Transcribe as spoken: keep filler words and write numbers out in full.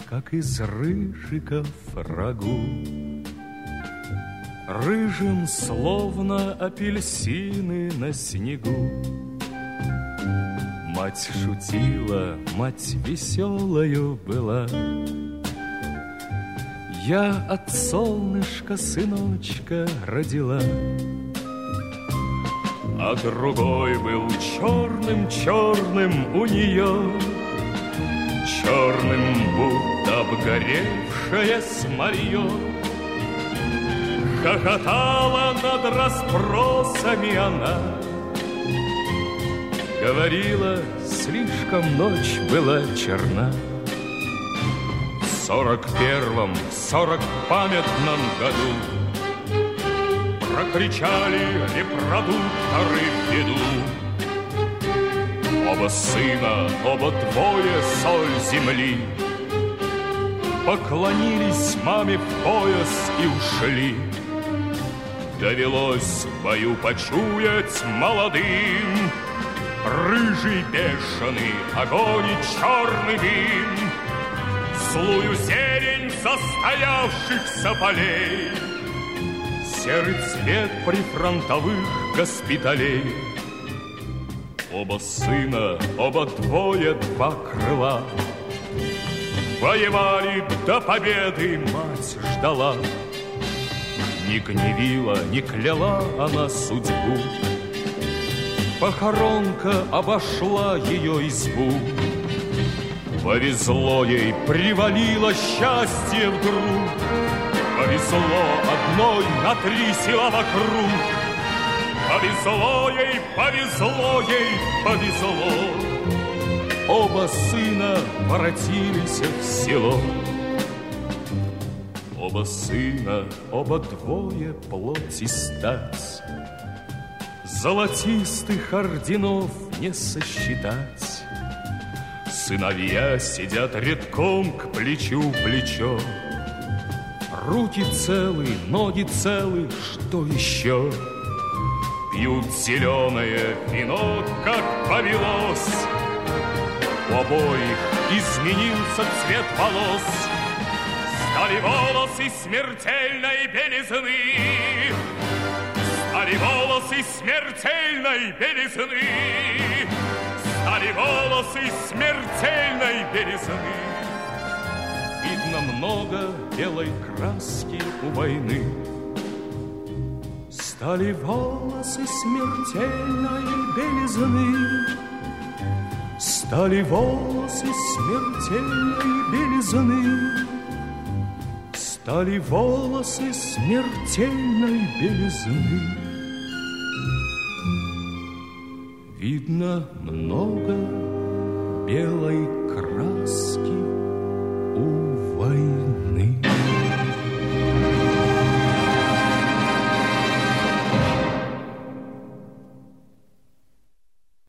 как из рыжиков рагу. Рыжим, словно апельсины на снегу. Мать шутила, мать веселою была. Я от солнышка сыночка родила. А другой был черным-черным у нее, черным, будто обгоревшее смолье. Хохотала над расспросами она, говорила, слишком ночь была черна. В сорок первом, в сорок памятном году прокричали репродукторы в беду. Оба сына, оба двое соль земли поклонились маме в пояс и ушли. Довелось в бою почуять молодым рыжий бешеный огонь и черный дым, злую зелень застоявшихся полей, серый цвет прифронтовых госпиталей. Оба сына, оба двое, два крыла воевали до победы, мать ждала. Не гневила, не кляла она судьбу, похоронка обошла ее избу. Повезло ей, привалило счастье вдруг, повезло одной на три села вокруг. Повезло ей, повезло ей, повезло. Оба сына воротились в село. Оба сына, оба двое, плоть и стать, золотистых орденов не сосчитать. Сыновья сидят редком к плечу плечо. Руки целы, ноги целы, что еще? Пьют зеленое вино, как повелось. У обоих изменился цвет волос. Стали волосы смертельной белизны, стали волосы смертельной белизны, стали волосы смертельной белизны. Видно много белой краски у войны. Стали волосы смертельной белизны, стали волосы смертельной белизны, стали волосы смертельной белизны. Видно много белой